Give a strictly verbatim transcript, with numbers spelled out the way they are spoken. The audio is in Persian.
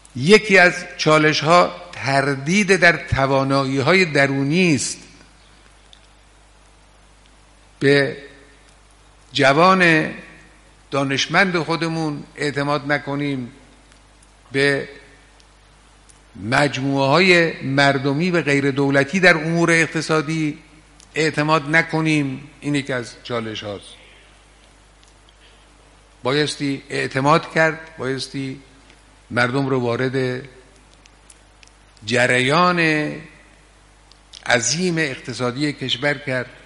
یکی از چالش ها تردید در توانایی های درونی است. به جوان دانشمند خودمون اعتماد نکنیم، به مجموعه های مردمی و غیر دولتی در امور اقتصادی اعتماد نکنیم. این یکی از چالش هاست. بایستی اعتماد کرد، بایستی مردم رو وارد جریان عظیم اقتصادی کشور کرد.